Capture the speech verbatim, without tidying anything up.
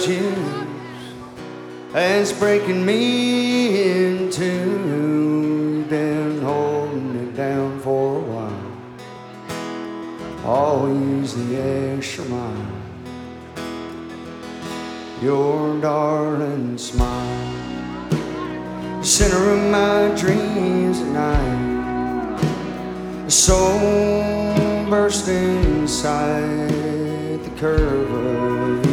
you, and it's breaking me in two. You've been holding it down for a while, always the extra mile. Your darling smile, the center of my dreams at night. The soul burst inside the curve of